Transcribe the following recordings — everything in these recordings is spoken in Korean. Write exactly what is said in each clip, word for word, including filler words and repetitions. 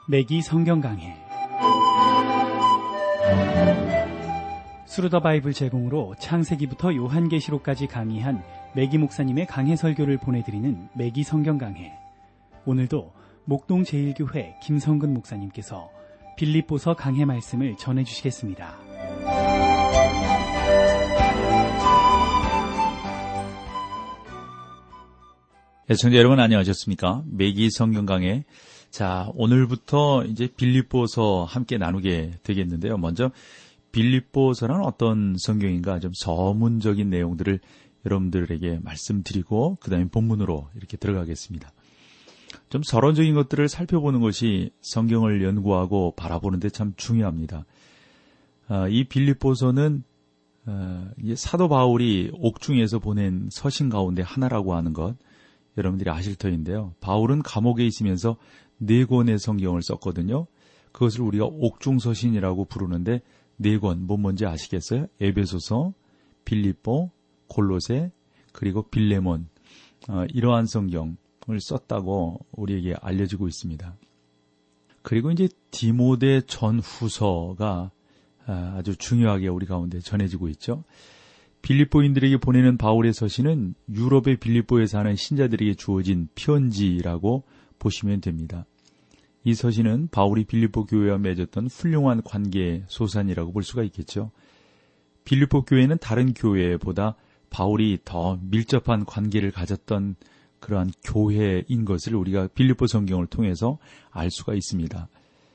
매기 성경 강해. 스루더 바이블 제공으로 창세기부터 요한계시록까지 강의한 매기 목사님의 강해 설교를 보내드리는 매기 성경 강해. 오늘도 목동 제일교회 김성근 목사님께서 빌립보서 강해 말씀을 전해주시겠습니다. 애청자 여러분 안녕하셨습니까? 매기 성경 강해. 자, 오늘부터 이제 빌립보서 함께 나누게 되겠는데요. 먼저 빌립보서는 어떤 성경인가 좀 서문적인 내용들을 여러분들에게 말씀드리고 그 다음에 본문으로 이렇게 들어가겠습니다. 좀 서론적인 것들을 살펴보는 것이 성경을 연구하고 바라보는 데 참 중요합니다. 이 빌립보서는 사도 바울이 옥중에서 보낸 서신 가운데 하나라고 하는 것 여러분들이 아실 터인데요. 바울은 감옥에 있으면서 네 권의 성경을 썼거든요. 그것을 우리가 옥중서신이라고 부르는데 네 권, 뭐 뭔지 아시겠어요? 에베소서, 빌립보, 골로새, 그리고 빌레몬, 어, 이러한 성경을 썼다고 우리에게 알려지고 있습니다. 그리고 이제 디모데 전후서가 아주 중요하게 우리 가운데 전해지고 있죠. 빌립보인들에게 보내는 바울의 서신은 유럽의 빌립보에 사는 신자들에게 주어진 편지라고 보시면 됩니다. 이 서신은 바울이 빌립보 교회와 맺었던 훌륭한 관계의 소산이라고 볼 수가 있겠죠. 빌립보 교회는 다른 교회보다 바울이 더 밀접한 관계를 가졌던 그러한 교회인 것을 우리가 빌립보 성경을 통해서 알 수가 있습니다.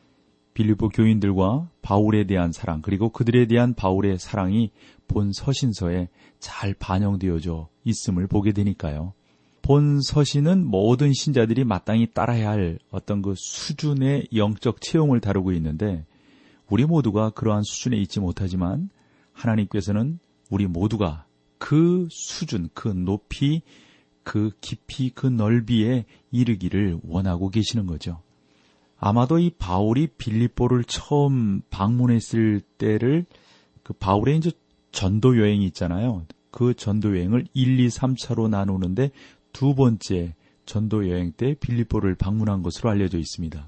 빌립보 교인들과 바울에 대한 사랑, 그리고 그들에 대한 바울의 사랑이 본 서신서에 잘 반영되어져 있음을 보게 되니까요. 본 서신은 모든 신자들이 마땅히 따라야 할 어떤 그 수준의 영적 체험을 다루고 있는데 우리 모두가 그러한 수준에 있지 못하지만 하나님께서는 우리 모두가 그 수준, 그 높이, 그 깊이, 그 넓이에 이르기를 원하고 계시는 거죠. 아마도 이 바울이 빌립보를 처음 방문했을 때를 그 바울의 이제 전도 여행이 있잖아요. 그 전도 여행을 일, 이, 삼 차로 나누는데 두 번째 전도 여행 때 빌립보를 방문한 것으로 알려져 있습니다.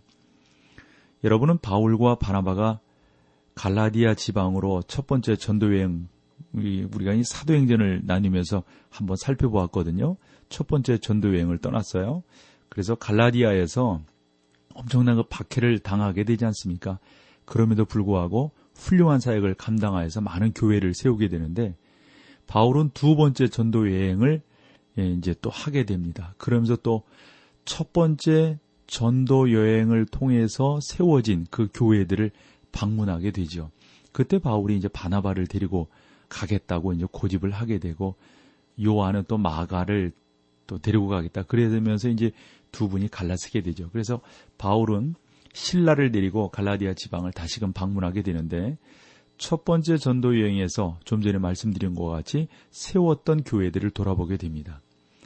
여러분은 바울과 바나바가 갈라디아 지방으로 첫 번째 전도 여행, 우리가 이 사도행전을 나누면서 한번 살펴보았거든요. 첫 번째 전도 여행을 떠났어요. 그래서 갈라디아에서 엄청난 그 박해를 당하게 되지 않습니까? 그럼에도 불구하고 훌륭한 사역을 감당하여서 많은 교회를 세우게 되는데 바울은 두 번째 전도 여행을 이제 또 하게 됩니다. 그러면서 또 첫 번째 전도 여행을 통해서 세워진 그 교회들을 방문하게 되죠. 그때 바울이 이제 바나바를 데리고 가겠다고 이제 고집을 하게 되고 요한은 또 마가를 또 데리고 가겠다. 그러면서 이제 두 분이 갈라서게 되죠. 그래서 바울은 실라를 데리고 갈라디아 지방을 다시금 방문하게 되는데 첫 번째 전도 여행에서 좀 전에 말씀드린 것과 같이 세웠던 교회들을 돌아보게 됩니다.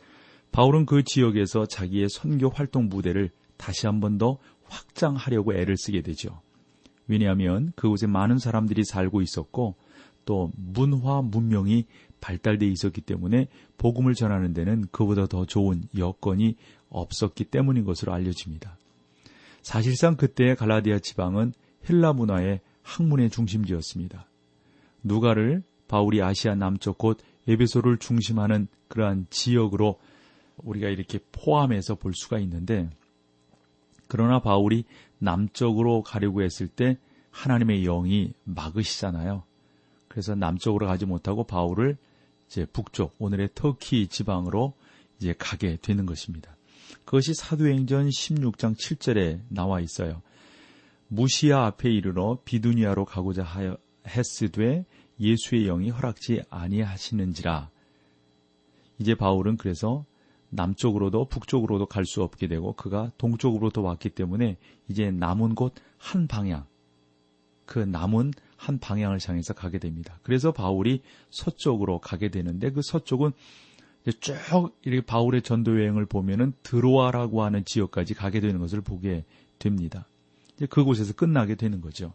바울은 그 지역에서 자기의 선교 활동 무대를 다시 한 번 더 확장하려고 애를 쓰게 되죠. 왜냐하면 그곳에 많은 사람들이 살고 있었고 또 문화 문명이 발달되어 있었기 때문에 복음을 전하는 데는 그보다 더 좋은 여건이 없었기 때문인 것으로 알려집니다. 사실상 그때의 갈라디아 지방은 헬라 문화의 학문의 중심지였습니다. 누가를 바울이 아시아 남쪽 곧 에베소를 중심하는 그러한 지역으로 우리가 이렇게 포함해서 볼 수가 있는데 그러나 바울이 남쪽으로 가려고 했을 때 하나님의 영이 막으시잖아요. 그래서 남쪽으로 가지 못하고 바울을 이제 북쪽, 오늘의 터키 지방으로 이제 가게 되는 것입니다. 그것이 사도행전 십육 장 칠 절에 나와 있어요. 무시아 앞에 이르러 비두니아로 가고자 하여 했으되 예수의 영이 허락지 아니하시는지라. 이제 바울은 그래서 남쪽으로도 북쪽으로도 갈 수 없게 되고 그가 동쪽으로도 왔기 때문에 이제 남은 곳 한 방향, 그 남은 한 방향을 향해서 가게 됩니다. 그래서 바울이 서쪽으로 가게 되는데 그 서쪽은 쭉 이렇게 바울의 전도 여행을 보면은 드로아라고 하는 지역까지 가게 되는 것을 보게 됩니다. 이제 그곳에서 끝나게 되는 거죠.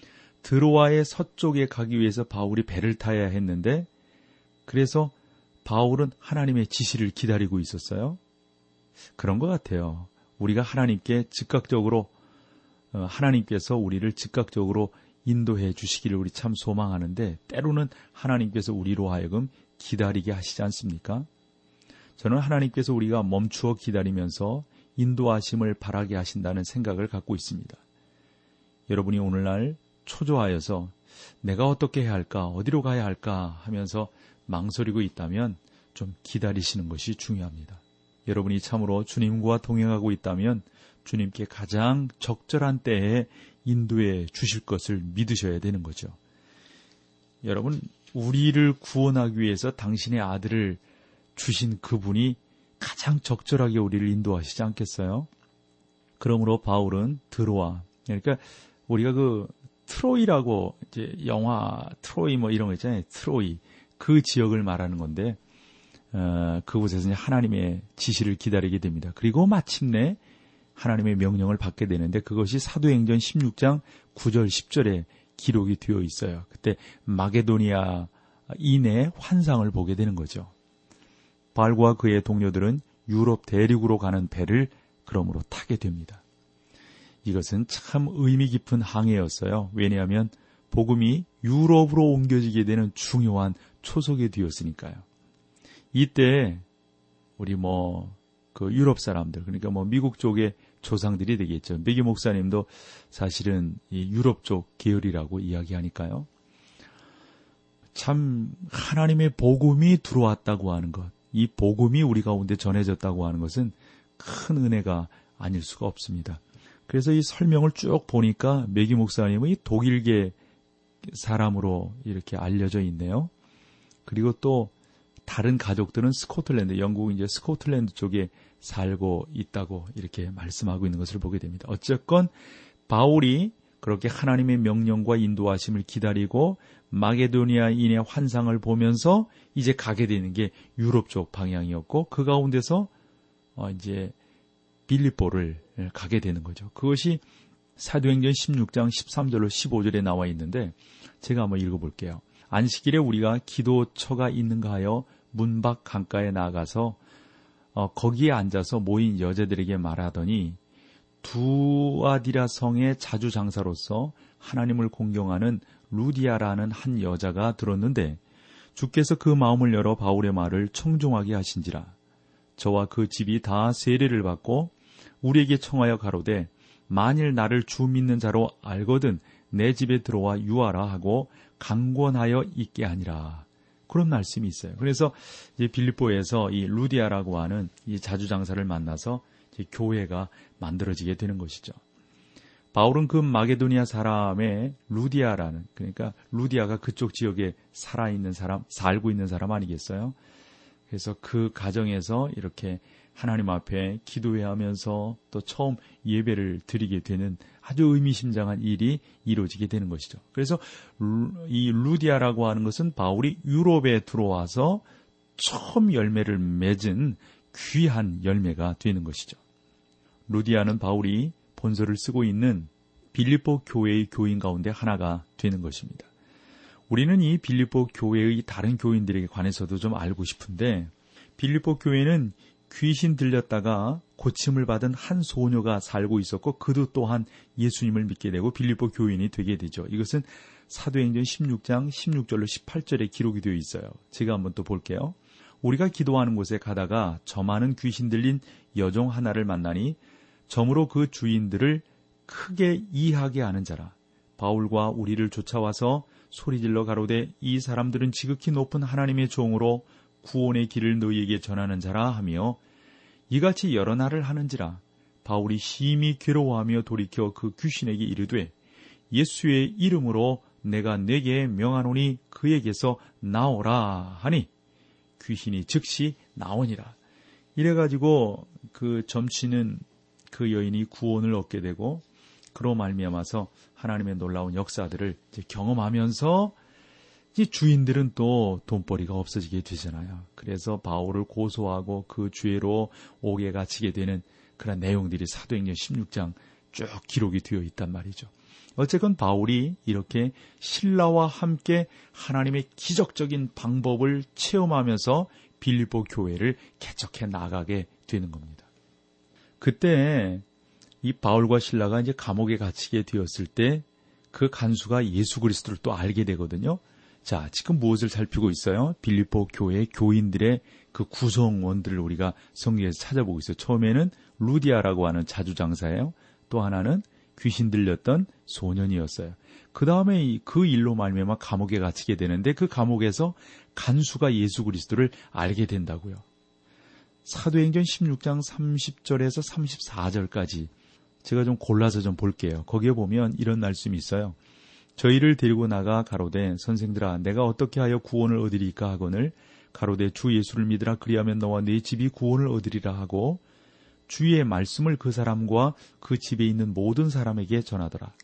드로아의 서쪽에 가기 위해서 바울이 배를 타야 했는데 그래서 바울은 하나님의 지시를 기다리고 있었어요. 그런 것 같아요. 우리가 하나님께 즉각적으로 하나님께서 우리를 즉각적으로 인도해 주시기를 우리 참 소망하는데 때로는 하나님께서 우리로 하여금 기다리게 하시지 않습니까? 저는 하나님께서 우리가 멈추어 기다리면서 인도하심을 바라게 하신다는 생각을 갖고 있습니다. 여러분이 오늘날 초조하여서 내가 어떻게 해야 할까, 어디로 가야 할까 하면서 망설이고 있다면 좀 기다리시는 것이 중요합니다. 여러분이 참으로 주님과 동행하고 있다면 주님께 가장 적절한 때에 인도해 주실 것을 믿으셔야 되는 거죠. 여러분, 우리를 구원하기 위해서 당신의 아들을 주신 그분이 가장 적절하게 우리를 인도하시지 않겠어요? 그러므로 바울은 드로아, 그러니까 우리가 그 트로이라고 이제 영화 트로이 뭐 이런 거 있잖아요. 트로이, 그 지역을 말하는 건데 어, 그곳에서 이제 하나님의 지시를 기다리게 됩니다. 그리고 마침내 하나님의 명령을 받게 되는데 그것이 사도행전 십육 장 구 절 십 절에 기록이 되어 있어요. 그때 마게도니아 인의 환상을 보게 되는 거죠. 바울과 그의 동료들은 유럽 대륙으로 가는 배를 그러므로 타게 됩니다. 이것은 참 의미 깊은 항해였어요. 왜냐하면 복음이 유럽으로 옮겨지게 되는 중요한 초석이 되었으니까요. 이때 우리 뭐 그 유럽 사람들, 그러니까 뭐 미국 쪽의 조상들이 되겠죠. 메기 목사님도 사실은 이 유럽 쪽 계열이라고 이야기하니까요. 참 하나님의 복음이 들어왔다고 하는 것, 이 복음이 우리 가운데 전해졌다고 하는 것은 큰 은혜가 아닐 수가 없습니다. 그래서 이 설명을 쭉 보니까 메기 목사님은 이 독일계 사람으로 이렇게 알려져 있네요. 그리고 또 다른 가족들은 스코틀랜드, 영국 이제 스코틀랜드 쪽에 살고 있다고 이렇게 말씀하고 있는 것을 보게 됩니다. 어쨌건 바울이 그렇게 하나님의 명령과 인도하심을 기다리고 마게도니아인의 환상을 보면서 이제 가게 되는 게 유럽 쪽 방향이었고 그 가운데서 어 이제 빌립보를 가게 되는 거죠. 그것이 사도행전 십육 장 십삼 절로 십오 절에 나와 있는데 제가 한번 읽어볼게요. 안식일에 우리가 기도처가 있는가 하여 문 밖 강가에 나가서 어, 거기에 앉아서 모인 여자들에게 말하더니 두아디라 성의 자주장사로서 하나님을 공경하는 루디아라는 한 여자가 들었는데 주께서 그 마음을 열어 바울의 말을 청종하게 하신지라. 저와 그 집이 다 세례를 받고 우리에게 청하여 가로되 만일 나를 주 믿는 자로 알거든 내 집에 들어와 유하라 하고 강권하여 있게 하니라. 그런 말씀이 있어요. 그래서 이제 빌립보에서 이 루디아라고 하는 이 자주장사를 만나서 이제 교회가 만들어지게 되는 것이죠. 바울은 그 마게도니아 사람의 루디아라는, 그러니까 루디아가 그쪽 지역에 살아있는 사람, 살고 있는 사람 아니겠어요? 그래서 그 가정에서 이렇게 하나님 앞에 기도해하면서 또 처음 예배를 드리게 되는 아주 의미심장한 일이 이루어지게 되는 것이죠. 그래서 이 루디아라고 하는 것은 바울이 유럽에 들어와서 처음 열매를 맺은 귀한 열매가 되는 것이죠. 루디아는 바울이 본서를 쓰고 있는 빌립보 교회의 교인 가운데 하나가 되는 것입니다. 우리는 이 빌립보 교회의 다른 교인들에게 관해서도 좀 알고 싶은데 빌립보 교회는 귀신 들렸다가 고침을 받은 한 소녀가 살고 있었고 그도 또한 예수님을 믿게 되고 빌립보 교인이 되게 되죠. 이것은 사도행전 십육 장 십육 절로 십팔 절에 기록이 되어 있어요. 제가 한번 또 볼게요. 우리가 기도하는 곳에 가다가 저 많은 귀신 들린 여종 하나를 만나니 점으로 그 주인들을 크게 이하게 하는 자라. 바울과 우리를 쫓아와서 소리질러 가로되 이 사람들은 지극히 높은 하나님의 종으로 구원의 길을 너희에게 전하는 자라 하며 이같이 여러 날을 하는지라. 바울이 심히 괴로워하며 돌이켜 그 귀신에게 이르되 예수의 이름으로 내가 네게 명하노니 그에게서 나오라 하니 귀신이 즉시 나오니라. 이래가지고 그 점치는 그 여인이 구원을 얻게 되고 그로 말미암아서 하나님의 놀라운 역사들을 이제 경험하면서 이 주인들은 또 돈벌이가 없어지게 되잖아요. 그래서 바울을 고소하고 그 죄로 옥에 갇히게 되는 그런 내용들이 사도행전 십육 장 쭉 기록이 되어 있단 말이죠. 어쨌건 바울이 이렇게 신라와 함께 하나님의 기적적인 방법을 체험하면서 빌립보 교회를 개척해 나가게 되는 겁니다. 그때 이 바울과 실라가 이제 감옥에 갇히게 되었을 때 그 간수가 예수 그리스도를 또 알게 되거든요. 자, 지금 무엇을 살피고 있어요? 빌립보 교회 교인들의 그 구성원들을 우리가 성경에서 찾아보고 있어요. 처음에는 루디아라고 하는 자주장사예요. 또 하나는 귀신 들렸던 소년이었어요. 그 다음에 그 일로 말미암아 감옥에 갇히게 되는데 그 감옥에서 간수가 예수 그리스도를 알게 된다고요. 사도행전 십육 장 삼십 절에서 삼십사 절까지 제가 좀 골라서 좀 볼게요. 거기에 보면 이런 말씀이 있어요. 저희를 데리고 나가 가로되 선생들아 내가 어떻게 하여 구원을 얻으리까 하거늘 가로되 주 예수를 믿으라 그리하면 너와 네 집이 구원을 얻으리라 하고 주의 말씀을 그 사람과 그 집에 있는 모든 사람에게 전하더라.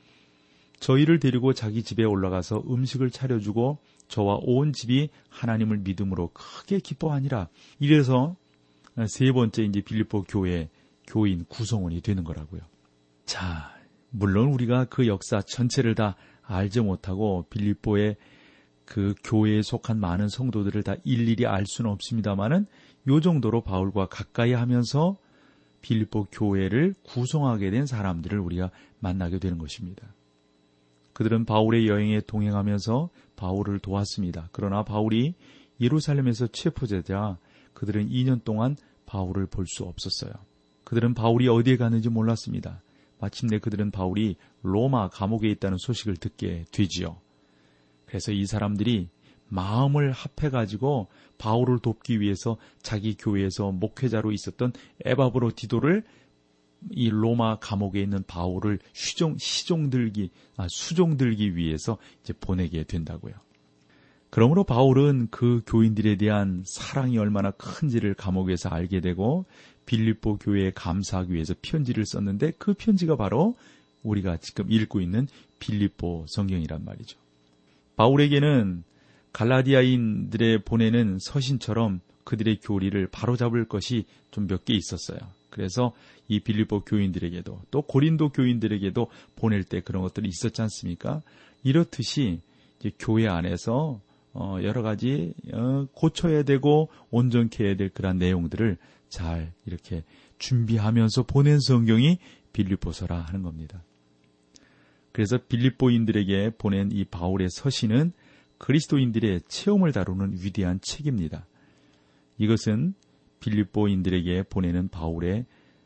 저희를 데리고 자기 집에 올라가서 음식을 차려주고 저와 온 집이 하나님을 믿음으로 크게 기뻐하니라. 이래서 세 번째 이제 빌립보 교회 교인 구성원이 되는 거라고요. 자, 물론 우리가 그 역사 전체를 다 알지 못하고 빌립보의 그 교회에 속한 많은 성도들을 다 일일이 알 수는 없습니다만은 요 정도로 바울과 가까이 하면서 빌립보 교회를 구성하게 된 사람들을 우리가 만나게 되는 것입니다. 그들은 바울의 여행에 동행하면서 바울을 도왔습니다. 그러나 바울이 예루살렘에서 체포되자 그들은 이 년 동안 바울을 볼 수 없었어요. 그들은 바울이 어디에 가는지 몰랐습니다. 마침내 그들은 바울이 로마 감옥에 있다는 소식을 듣게 되지요. 그래서 이 사람들이 마음을 합해가지고 바울을 돕기 위해서 자기 교회에서 목회자로 있었던 에바브로디도를 이 로마 감옥에 있는 바울을 시종, 시종들기, 아, 수종들기 위해서 이제 보내게 된다고요. 그러므로 바울은 그 교인들에 대한 사랑이 얼마나 큰지를 감옥에서 알게 되고 빌립보 교회에 감사하기 위해서 편지를 썼는데 그 편지가 바로 우리가 지금 읽고 있는 빌립보 성경이란 말이죠. 바울에게는 갈라디아인들의 보내는 서신처럼 그들의 교리를 바로잡을 것이 좀 몇 개 있었어요. 그래서 이 빌립보 교인들에게도 또 고린도 교인들에게도 보낼 때 그런 것들이 있었지 않습니까? 이렇듯이 이제 교회 안에서 어 여러 가지 어 고쳐야 되고 온전케 해야 될 그런 내용들을 잘 이렇게 준비하면서 보낸 성경이 빌립보서라 하는 겁니다. 그래서 빌립보인들에게 보낸 이 바울의 서신은 그리스도인들의 체험을 다루는 위대한 책입니다. 이것은 빌립보인들에게 보내는 바울의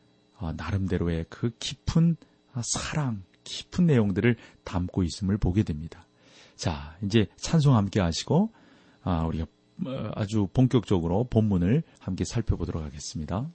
나름대로의 그 깊은 사랑, 깊은 내용들을 담고 있음을 보게 됩니다. 자, 이제 찬송 함께 하시고 우리가 아주 본격적으로 본문을 함께 살펴보도록 하겠습니다.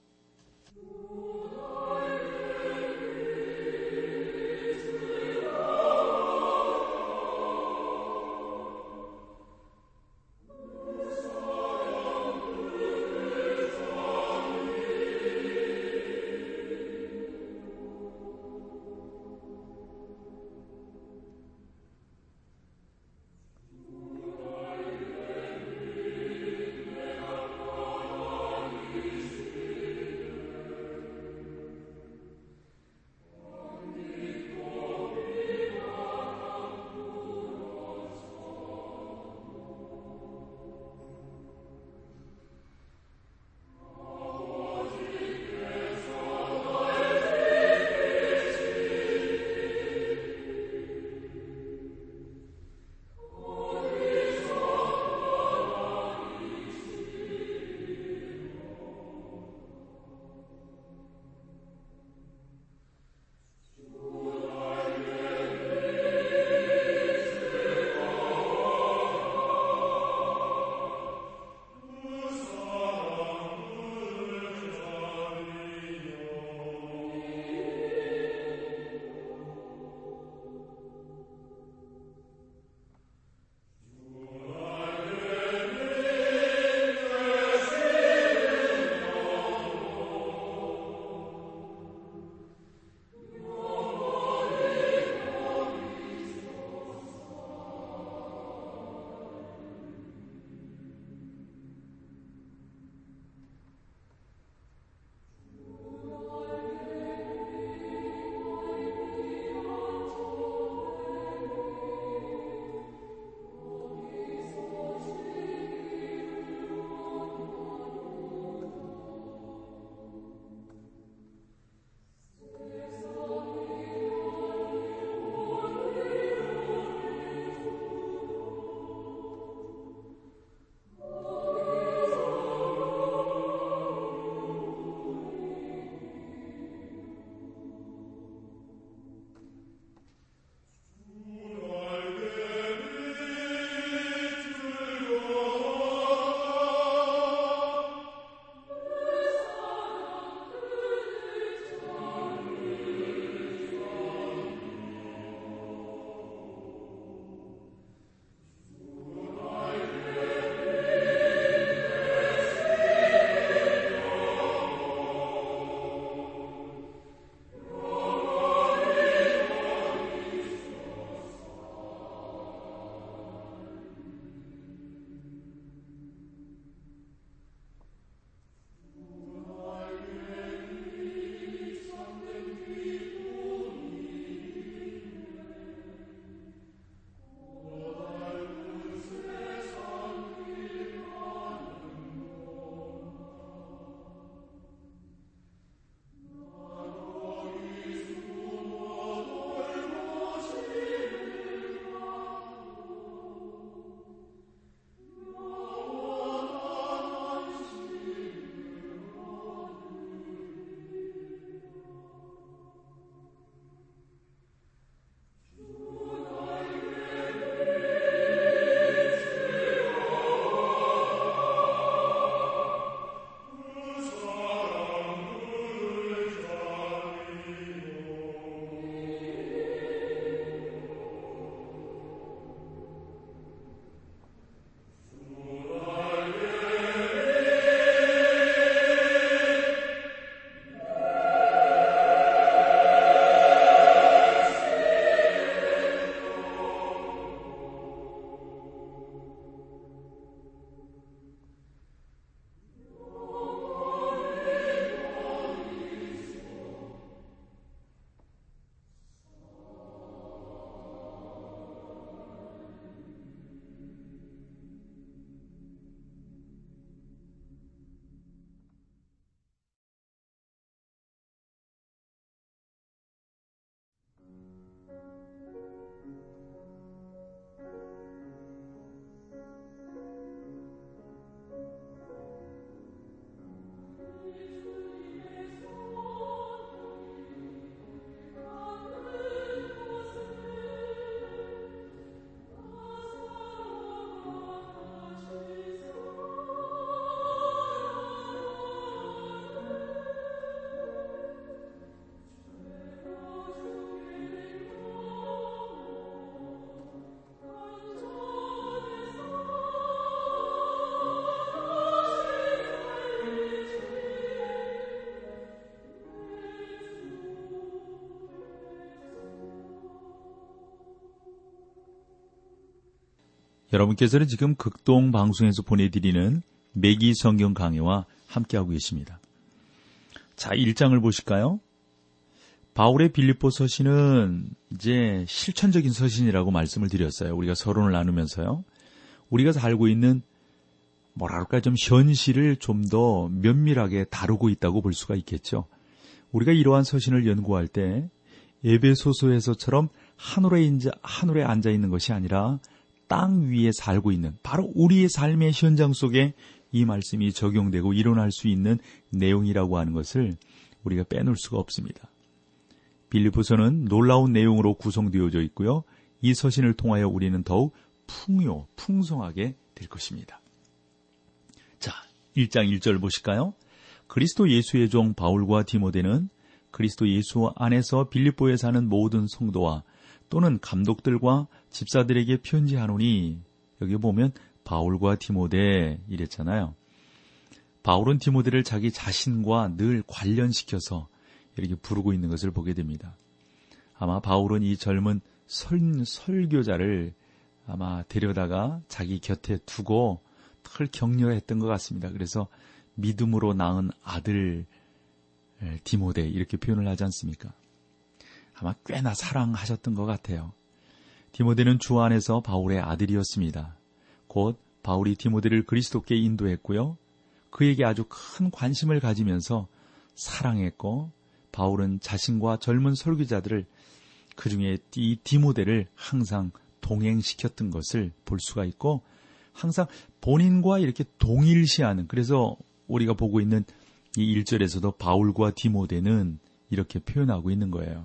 여러분께서는 지금 극동 방송에서 보내드리는 매기 성경 강해와 함께하고 계십니다. 자, 일 장을 보실까요? 바울의 빌립보 서신은 이제 실천적인 서신이라고 말씀을 드렸어요. 우리가 서론을 나누면서요. 우리가 살고 있는 뭐랄까 좀 현실을 좀 더 면밀하게 다루고 있다고 볼 수가 있겠죠. 우리가 이러한 서신을 연구할 때 에베소서에서처럼 하늘에, 인자, 하늘에 앉아 있는 것이 아니라 땅 위에 살고 있는 바로 우리의 삶의 현장 속에 이 말씀이 적용되고 일어날 수 있는 내용이라고 하는 것을 우리가 빼놓을 수가 없습니다. 빌립보서는 놀라운 내용으로 구성되어져 있고요. 이 서신을 통하여 우리는 더욱 풍요, 풍성하게 될 것입니다. 자, 일 장 일 절 보실까요? 그리스도 예수의 종 바울과 디모데는 그리스도 예수 안에서 빌립보에 사는 모든 성도와 또는 감독들과 집사들에게 편지하노니, 여기 보면 바울과 디모데 이랬잖아요. 바울은 디모데를 자기 자신과 늘 관련시켜서 이렇게 부르고 있는 것을 보게 됩니다. 아마 바울은 이 젊은 설, 설교자를 아마 데려다가 자기 곁에 두고 늘 격려했던 것 같습니다. 그래서 믿음으로 낳은 아들 디모데 이렇게 표현을 하지 않습니까? 아마 꽤나 사랑하셨던 것 같아요. 디모데는 주 안에서 바울의 아들이었습니다. 곧 바울이 디모데를 그리스도께 인도했고요. 그에게 아주 큰 관심을 가지면서 사랑했고, 바울은 자신과 젊은 설교자들을, 그 중에 이 디모데를 항상 동행시켰던 것을 볼 수가 있고, 항상 본인과 이렇게 동일시하는, 그래서 우리가 보고 있는 이 일 절에서도 바울과 디모데는 이렇게 표현하고 있는 거예요.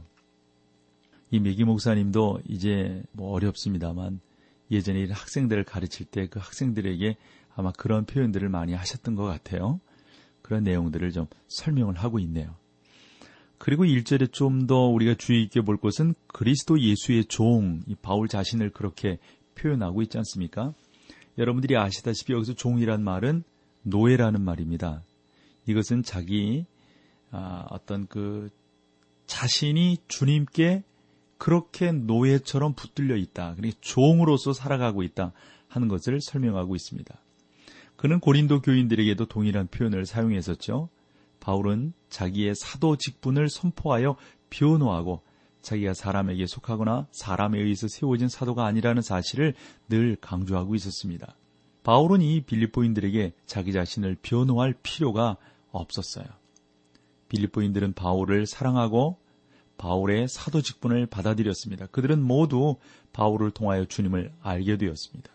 이 매기 목사님도 이제 뭐 어렵습니다만 예전에 학생들을 가르칠 때 그 학생들에게 아마 그런 표현들을 많이 하셨던 것 같아요. 그런 내용들을 좀 설명을 하고 있네요. 그리고 일 절에 좀 더 우리가 주의 있게 볼 것은 그리스도 예수의 종, 이 바울 자신을 그렇게 표현하고 있지 않습니까? 여러분들이 아시다시피 여기서 종이란 말은 노예라는 말입니다. 이것은 자기 아, 어떤 그 자신이 주님께 그렇게 노예처럼 붙들려 있다. 그러니까 종으로서 살아가고 있다 하는 것을 설명하고 있습니다. 그는 고린도 교인들에게도 동일한 표현을 사용했었죠. 바울은 자기의 사도 직분을 선포하여 변호하고 자기가 사람에게 속하거나 사람에 의해서 세워진 사도가 아니라는 사실을 늘 강조하고 있었습니다. 바울은 이 빌립보인들에게 자기 자신을 변호할 필요가 없었어요. 빌립보인들은 바울을 사랑하고 바울의 사도 직분을 받아들였습니다. 그들은 모두 바울을 통하여 주님을 알게 되었습니다.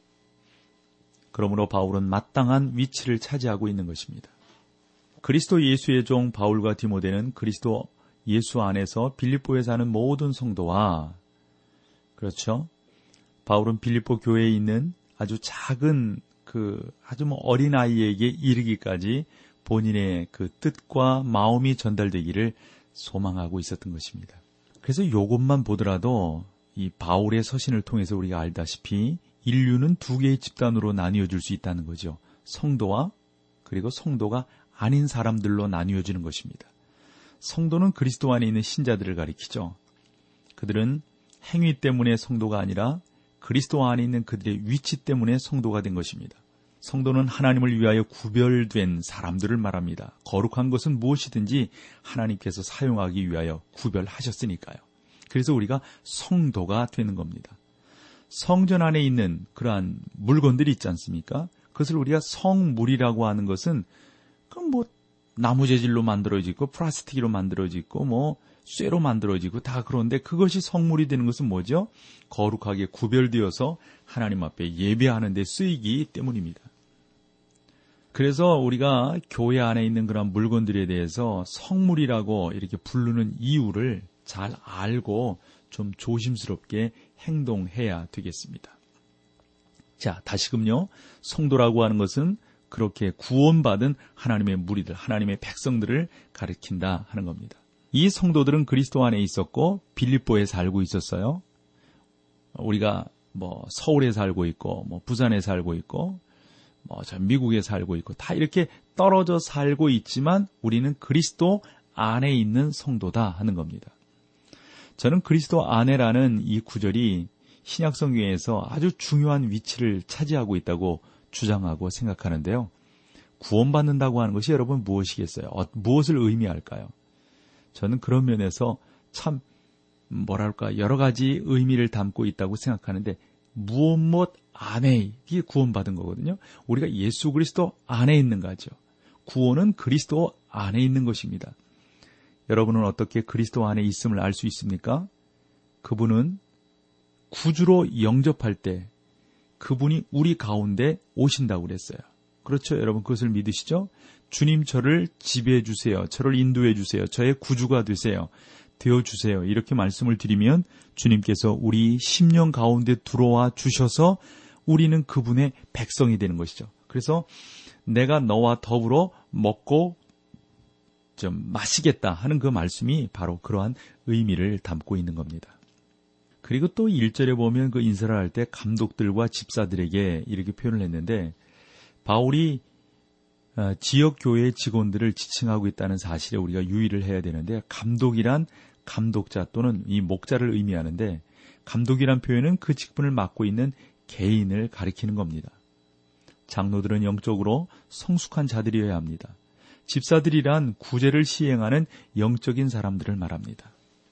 그러므로 바울은 마땅한 위치를 차지하고 있는 것입니다. 그리스도 예수의 종 바울과 디모데는 그리스도 예수 안에서 빌립보에 사는 모든 성도와, 그렇죠? 바울은 빌립보 교회에 있는 아주 작은 그 아주 뭐 어린아이에게 이르기까지 본인의 그 뜻과 마음이 전달되기를 소망하고 있었던 것입니다. 그래서 이것만 보더라도 이 바울의 서신을 통해서 우리가 알다시피 인류는 두 개의 집단으로 나뉘어질 수 있다는 거죠. 성도와 그리고 성도가 아닌 사람들로 나뉘어지는 것입니다. 성도는 그리스도 안에 있는 신자들을 가리키죠. 그들은 행위 때문에 성도가 아니라 그리스도 안에 있는 그들의 위치 때문에 성도가 된 것입니다. 성도는 하나님을 위하여 구별된 사람들을 말합니다. 거룩한 것은 무엇이든지 하나님께서 사용하기 위하여 구별하셨으니까요. 그래서 우리가 성도가 되는 겁니다. 성전 안에 있는 그러한 물건들이 있지 않습니까? 그것을 우리가 성물이라고 하는 것은 그 뭐 나무 재질로 만들어지고 플라스틱으로 만들어지고 뭐 쇠로 만들어지고 다 그런데 그것이 성물이 되는 것은 뭐죠? 거룩하게 구별되어서 하나님 앞에 예배하는 데 쓰이기 때문입니다. 그래서 우리가 교회 안에 있는 그런 물건들에 대해서 성물이라고 이렇게 부르는 이유를 잘 알고 좀 조심스럽게 행동해야 되겠습니다. 자, 다시금요. 성도라고 하는 것은 그렇게 구원받은 하나님의 무리들, 하나님의 백성들을 가리킨다 하는 겁니다. 이 성도들은 그리스도 안에 있었고 빌립보에 살고 있었어요. 우리가 뭐 서울에 살고 있고 뭐 부산에 살고 있고 뭐 저 미국에 살고 있고 다 이렇게 떨어져 살고 있지만 우리는 그리스도 안에 있는 성도다 하는 겁니다. 저는 그리스도 안에라는 이 구절이 신약 성경에서 아주 중요한 위치를 차지하고 있다고 주장하고 생각하는데요. 구원받는다고 하는 것이 여러분 무엇이겠어요? 어, 무엇을 의미할까요? 저는 그런 면에서 참 뭐랄까 여러 가지 의미를 담고 있다고 생각하는데 무엇 못 안에 이게 구원받은 거거든요. 우리가 예수 그리스도 안에 있는 거죠. 구원은 그리스도 안에 있는 것입니다. 여러분은 어떻게 그리스도 안에 있음을 알 수 있습니까? 그분은 구주로 영접할 때 그분이 우리 가운데 오신다고 그랬어요. 그렇죠? 여러분 그것을 믿으시죠? 주님 저를 지배해 주세요. 저를 인도해 주세요. 저의 구주가 되세요. 되어주세요. 이렇게 말씀을 드리면 주님께서 우리 심령 가운데 들어와 주셔서 우리는 그분의 백성이 되는 것이죠. 그래서 내가 너와 더불어 먹고 좀 마시겠다 하는 그 말씀이 바로 그러한 의미를 담고 있는 겁니다. 그리고 또 일 절에 보면 그 인사를 할 때 감독들과 집사들에게 이렇게 표현을 했는데 바울이 지역 교회 직원들을 지칭하고 있다는 사실에 우리가 유의를 해야 되는데 감독이란 감독자 또는 이 목자를 의미하는데 감독이란 표현은 그 직분을 맡고 있는 개인을 가리키는 겁니다. 장로들은 영적으로 성숙한 자들이어야 합니다. 집사들이란 구제를 시행하는 영적인 사람들을 말합니다.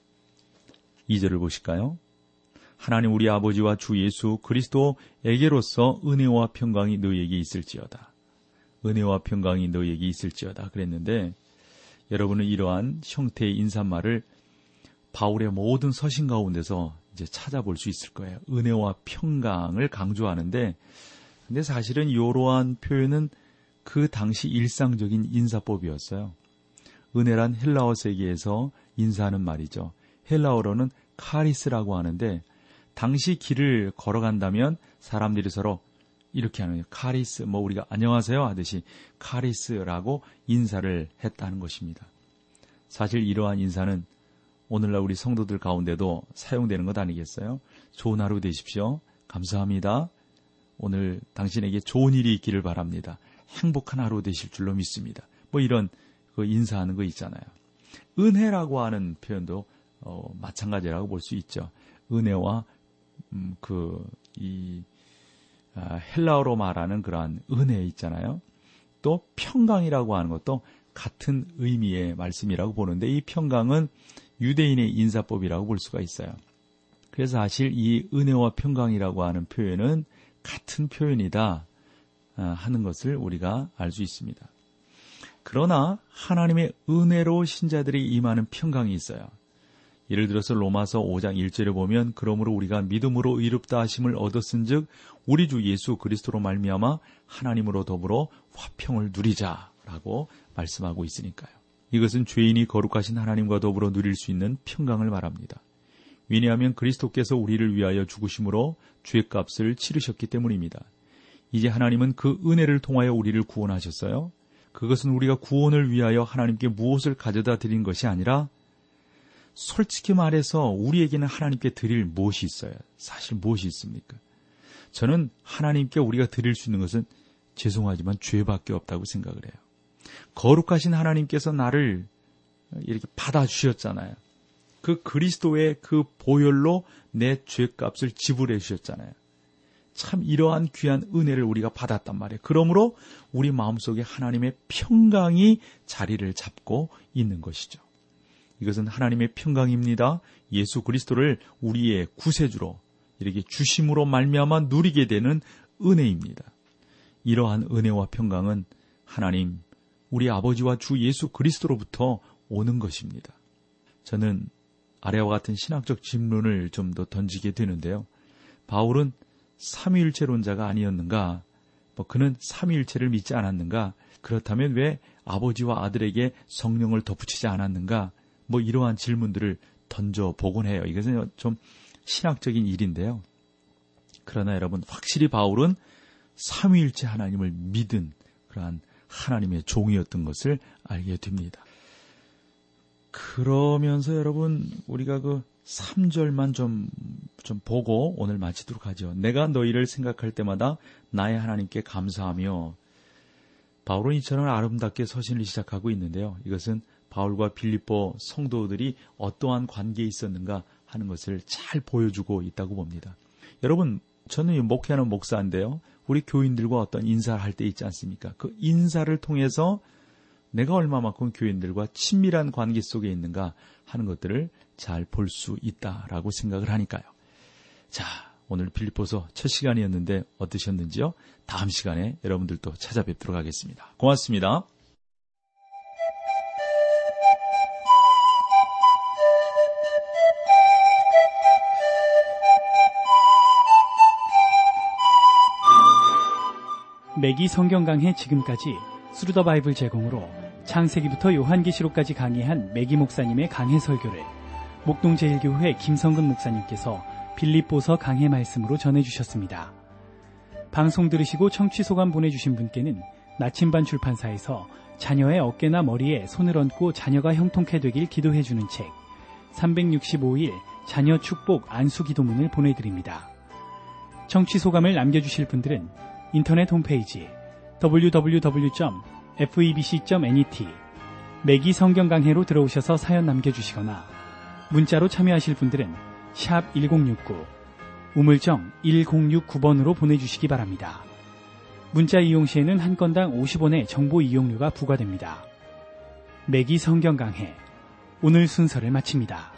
이 절을 보실까요? 하나님 우리 아버지와 주 예수 그리스도에게로서 은혜와 평강이 너희에게 있을지어다. 은혜와 평강이 너희에게 있을지어다 그랬는데 여러분은 이러한 형태의 인사말을 바울의 모든 서신 가운데서 이제 찾아볼 수 있을 거예요. 은혜와 평강을 강조하는데 근데 사실은 이러한 표현은 그 당시 일상적인 인사법이었어요. 은혜란 헬라어 세계에서 인사하는 말이죠. 헬라어로는 카리스라고 하는데 당시 길을 걸어간다면 사람들이 서로 이렇게 하는 거예요. 카리스, 뭐 우리가 안녕하세요 하듯이 카리스라고 인사를 했다는 것입니다. 사실 이러한 인사는 오늘날 우리 성도들 가운데도 사용되는 것 아니겠어요? 좋은 하루 되십시오. 감사합니다. 오늘 당신에게 좋은 일이 있기를 바랍니다. 행복한 하루 되실 줄로 믿습니다. 뭐 이런 그 인사하는 거 있잖아요. 은혜라고 하는 표현도 어, 마찬가지라고 볼 수 있죠. 은혜와 음, 그 이 아, 헬라어로 말하는 그러한 은혜 있잖아요. 또 평강이라고 하는 것도 같은 의미의 말씀이라고 보는데 이 평강은 유대인의 인사법이라고 볼 수가 있어요. 그래서 사실 이 은혜와 평강이라고 하는 표현은 같은 표현이다 하는 것을 우리가 알 수 있습니다. 그러나 하나님의 은혜로 신자들이 임하는 평강이 있어요. 예를 들어서 로마서 오 장 일 절에 보면 그러므로 우리가 믿음으로 의롭다 하심을 얻었은즉 우리 주 예수 그리스도로 말미암아 하나님으로 더불어 화평을 누리자라고 말씀하고 있으니까요. 이것은 죄인이 거룩하신 하나님과 더불어 누릴 수 있는 평강을 말합니다. 왜냐하면 그리스도께서 우리를 위하여 죽으심으로 죄값을 치르셨기 때문입니다. 이제 하나님은 그 은혜를 통하여 우리를 구원하셨어요. 그것은 우리가 구원을 위하여 하나님께 무엇을 가져다 드린 것이 아니라 솔직히 말해서 우리에게는 하나님께 드릴 무엇이 있어요? 사실 무엇이 있습니까? 저는 하나님께 우리가 드릴 수 있는 것은 죄송하지만 죄밖에 없다고 생각을 해요. 거룩하신 하나님께서 나를 이렇게 받아주셨잖아요. 그 그리스도의 그 보혈로 내 죄값을 지불해 주셨잖아요. 참 이러한 귀한 은혜를 우리가 받았단 말이에요. 그러므로 우리 마음속에 하나님의 평강이 자리를 잡고 있는 것이죠. 이것은 하나님의 평강입니다. 예수 그리스도를 우리의 구세주로 이렇게 주심으로 말미암아 누리게 되는 은혜입니다. 이러한 은혜와 평강은 하나님, 우리 아버지와 주 예수 그리스도로부터 오는 것입니다. 저는 아래와 같은 신학적 질문을 좀 더 던지게 되는데요. 바울은 삼위일체론자가 아니었는가? 뭐 그는 삼위일체를 믿지 않았는가? 그렇다면 왜 아버지와 아들에게 성령을 덧붙이지 않았는가? 뭐 이러한 질문들을 던져보곤 해요. 이것은 좀 신학적인 일인데요. 그러나 여러분 확실히 바울은 삼위일체 하나님을 믿은 그러한 하나님의 종이었던 것을 알게 됩니다. 그러면서 여러분 우리가 그 삼 절만 좀, 좀 보고 오늘 마치도록 하죠. 내가 너희를 생각할 때마다 나의 하나님께 감사하며 바울은 이처럼 아름답게 서신을 시작하고 있는데요. 이것은 바울과 빌립보 성도들이 어떠한 관계에 있었는가 하는 것을 잘 보여주고 있다고 봅니다. 여러분, 저는 목회하는 목사인데요. 우리 교인들과 어떤 인사를 할 때 있지 않습니까? 그 인사를 통해서 내가 얼마만큼 교인들과 친밀한 관계 속에 있는가 하는 것들을 잘 볼 수 있다라고 생각을 하니까요. 자, 오늘 빌립보서 첫 시간이었는데 어떠셨는지요? 다음 시간에 여러분들도 찾아뵙도록 하겠습니다. 고맙습니다. 매기 성경 강해 지금까지 스루 더 바이블 제공으로 창세기부터 요한계시록까지 강의한 매기 목사님의 강해 설교를 목동제일교회 김성근 목사님께서 빌립보서 강해 말씀으로 전해주셨습니다. 방송 들으시고 청취 소감 보내주신 분께는 나침반 출판사에서 자녀의 어깨나 머리에 손을 얹고 자녀가 형통케 되길 기도해주는 책 삼백육십오 일 자녀 축복 안수 기도문을 보내드립니다. 청취 소감을 남겨주실 분들은 인터넷 홈페이지 더블유 더블유 더블유 점 에프이비씨 점 넷 매기 성경 강해로 들어오셔서 사연 남겨주시거나 문자로 참여하실 분들은 샵 일공육구 우물정 일공육구 번으로 보내주시기 바랍니다. 문자 이용 시에는 한 건당 오십 원의 정보 이용료가 부과됩니다. 매기 성경 강해 오늘 순서를 마칩니다.